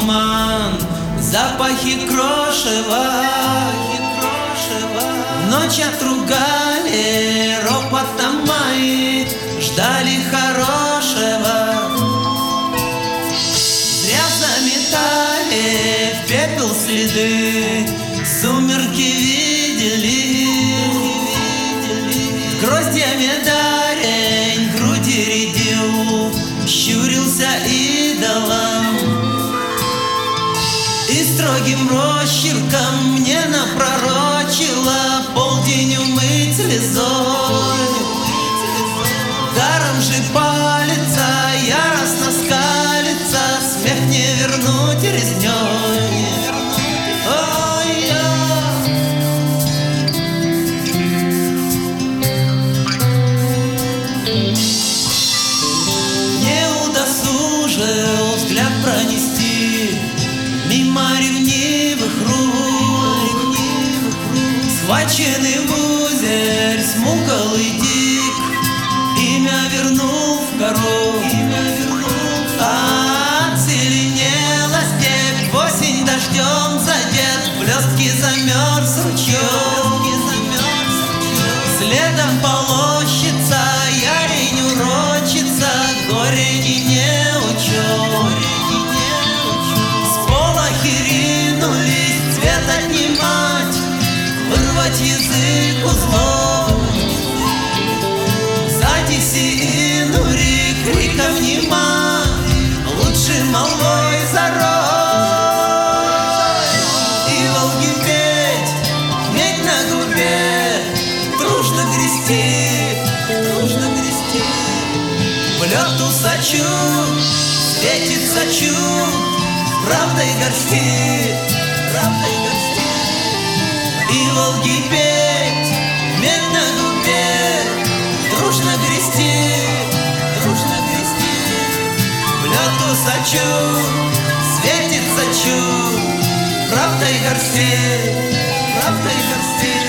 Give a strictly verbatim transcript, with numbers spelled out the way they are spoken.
туман, запахи крошева. Ночь отругали, ропотом мои ждали хорошего. Зря заметали в пепел следы, сумерки видели. Гроздьями дарень груди рядил, щурился идолом. И строгим росчерком мне напророчило полдень умыть слезой. Даром же палится, яростно скалится, смех не вернуть резнёй. Не удосужил взгляд пронести мимо ревнивых рук, схваченный в узель, смукол и дик, имя вернул в гору. А оцеленела степь, осень дождем задет, блестки замерз ручьем. Следом полощется, ярень урочится, горе и не учет. Отнимать, вырвать язык узлом. Сзади синури криком нема, лучше молвой зарой. И волки петь, медь на губе, дружно грести, дружно грести. В лед усачу, светит сачу, правдой горсти, правдой горсти. И волки петь, медь на губе, дружно грести, дружно грести. В лед усачу, светит сачу, правдой горсти, правдой горсти.